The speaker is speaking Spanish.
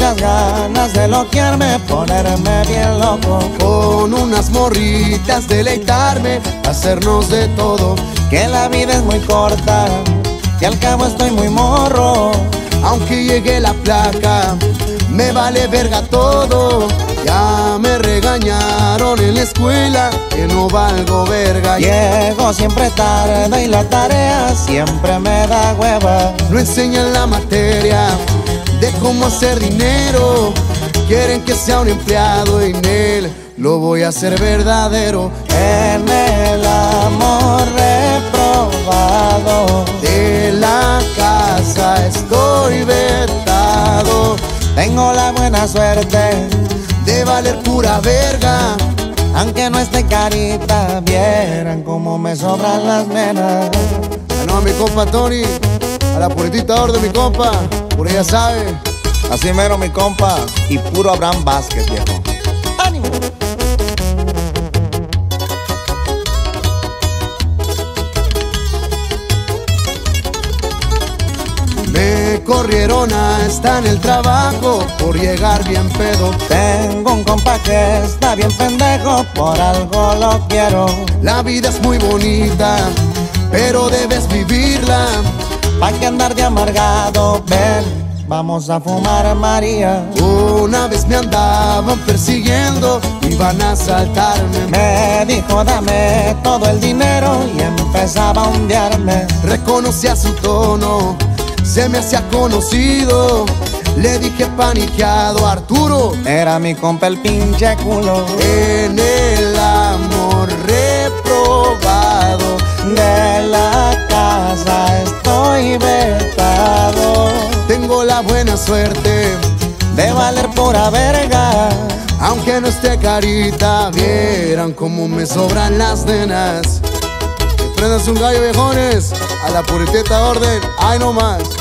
muchas ganas de loquearme, ponerme bien loco. Con unas morritas deleitarme, hacernos de todo. Que la vida es muy corta y al cabo estoy muy morro. Aunque llegue la placa, me vale verga todo. Ya me regañaron en la escuela que no valgo verga. Llego siempre tarde y la tarea siempre me da hueva. No enseñan la materia de cómo hacer dinero. Quieren que sea un empleado y en él lo voy a hacer verdadero. En el amor reprobado, de la casa estoy vetado. tengo la buena suerte de valer pura verga. aunque no esté carita, vieran cómo me sobran las nenas. No, a mi compa Tony, a la puritita orden, mi compa, por ella sabe. Así mero mi compa, y puro Abraham Vázquez, viejo. ¡Ánimo! Me corrieron hasta en el trabajo por llegar bien pedo. Tengo un compa que está bien pendejo, por algo lo quiero. La vida es muy bonita, pero debes vivirla. Pa' que andar de amargado, ven, vamos a fumar María. Una vez me andaban persiguiendo, iban a asaltarme. Me dijo dame todo el dinero y empezaba a hundirme. Reconocía su tono, se me hacía conocido. Le dije paniqueado, Arturo, era mi compa el pinche culo. En el amor reprobado, de la casa estoy vetado. tengo la buena suerte de valer pura verga. aunque no esté carita, vieran cómo me sobran las nenas. Que prendas un gallo, viejones, a la puriteta orden, ay no más.